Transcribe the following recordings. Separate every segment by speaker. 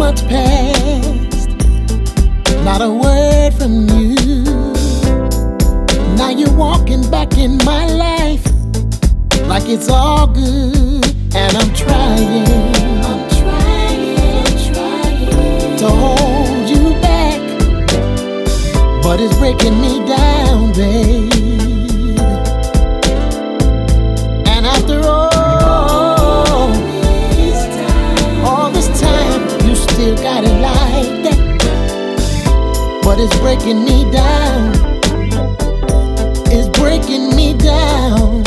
Speaker 1: months passed, not a word from you. Now you're walking back in my life like it's all good, and I'm trying to hold you back, but it's breaking me down, babe. And after all this time, you still got it like that, but it's breaking me down. It's breaking me down.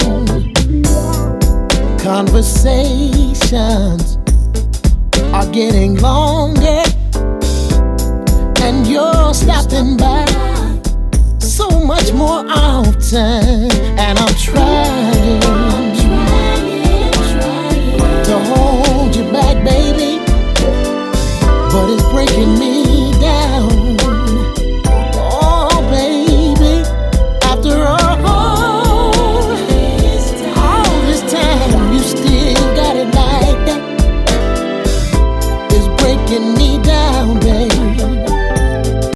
Speaker 1: Conversations are getting longer, and you're stopping by so much more often, and I'm trying to hold you back, baby, but it's breaking me down.